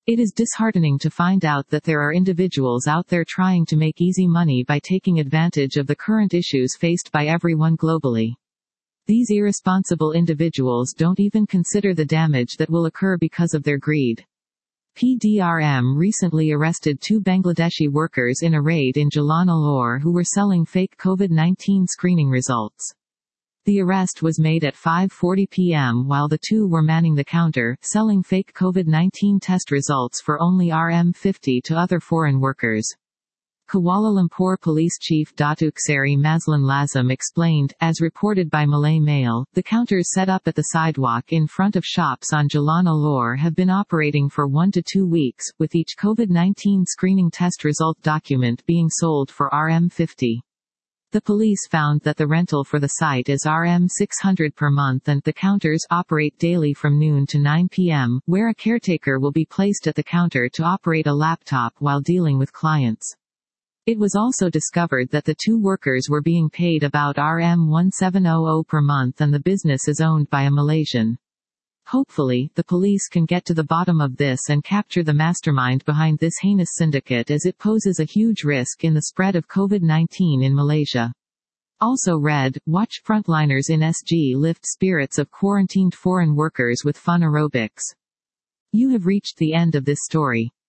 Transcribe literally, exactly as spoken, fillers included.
It is disheartening to find out that there are individuals out there trying to make easy money by taking advantage of the current issues faced by everyone globally. These irresponsible individuals don't even consider the damage that will occur because of their greed. P D R M recently arrested two Bangladeshi workers in a raid in Jalan-Alor who were selling fake COVID nineteen screening results. The arrest was made at five forty p m while the two were manning the counter, selling fake COVID nineteen test results for only R M fifty to other foreign workers. Kuala Lumpur Police Chief Datuk Seri Mazlan Lazim explained, as reported by Malay Mail, the counters set up at the sidewalk in front of shops on Jalan-Alor have been operating for one to two weeks, with each COVID nineteen screening test result document being sold for R M fifty. The police found that the rental for the site is R M six hundred per month and the counters operate daily from noon to nine p m, where a caretaker will be placed at the counter to operate a laptop while dealing with clients. It was also discovered that the two workers were being paid about R M seventeen hundred per month and the business is owned by a Malaysian. Hopefully, the police can get to the bottom of this and capture the mastermind behind this heinous syndicate as it poses a huge risk in the spread of COVID nineteen in Malaysia. Also read, watch frontliners in S G lift spirits of quarantined foreign workers with fun aerobics. You have reached the end of this story.